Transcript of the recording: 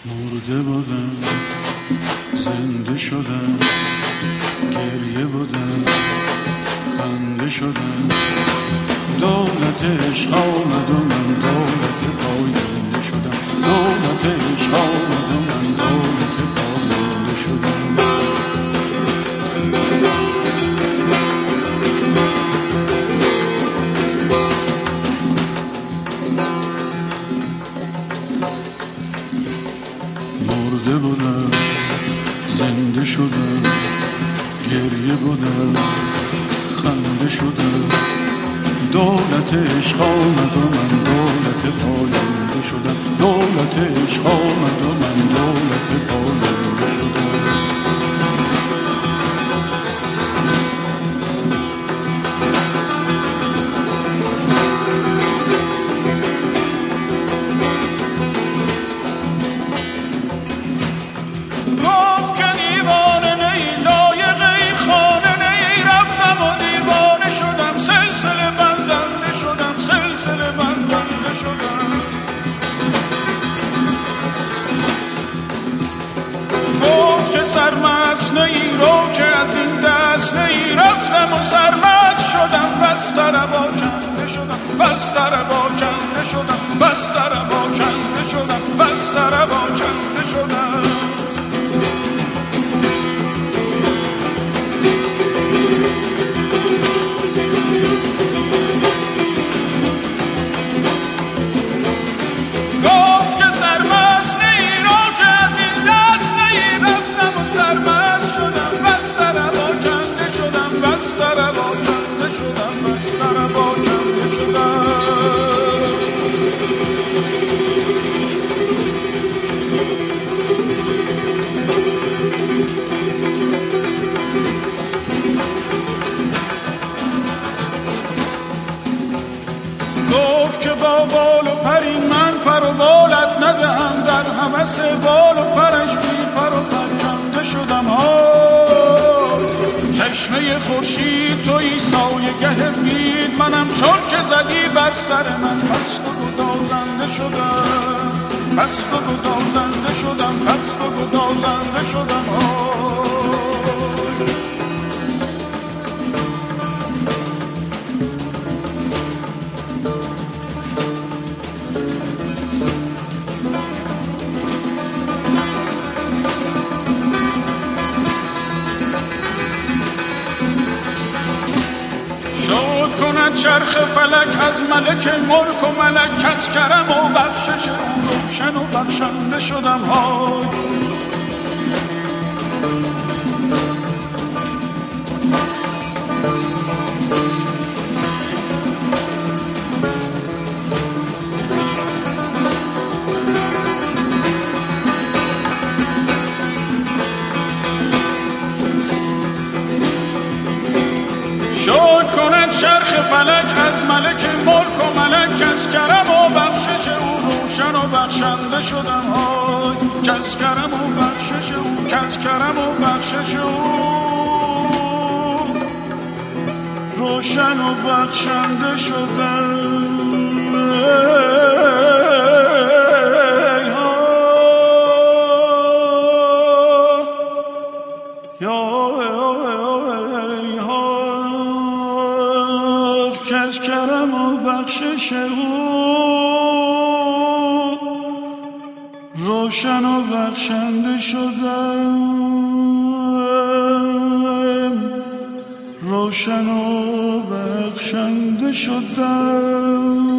مرده بودم زنده شدم، گریه بودم خنده شدم، دولت عشق آمد و من دولت پاینده شدم، دولت عشق آمد و من دولت پاینده شدم. مرده بودم زنده شدم، گریه بودم خنده شدم، دولت عشق آمد و من دولت پاینده شدم، دولت عشق آمد و من دولت پاینده شدم. سرمست نی رو که از این دست نی رفتم و سرمست شدم، بستر با کنده شدم، بستر با کنده شدم، بستر با کنده شدم، بستر با کنده شدم. با بال و پری من پر و بالت ندهم، در همس بال و پرش بی پر و پرکنده شدم. چشمه خورشید تویی سایه گه بید، منم چون که زدی بر سر من پست و گدازنده شدم، پست و گدازنده شدم، پست و گدازنده شدم. چرخ فلک از ملک ملک و ملکت کرم و بخشش او روشن و بخشنده شدم. های چرخ فلک از ملک ملک و ملک از کرم و بخشش او روشن و بخشنده شدم. های کس کرم و بخشش او، کس کرم و بخشش او روشن و بخشنده شدم. از کرم و بخشش او روشن و بخشنده شدم، روشن و بخشنده شدم.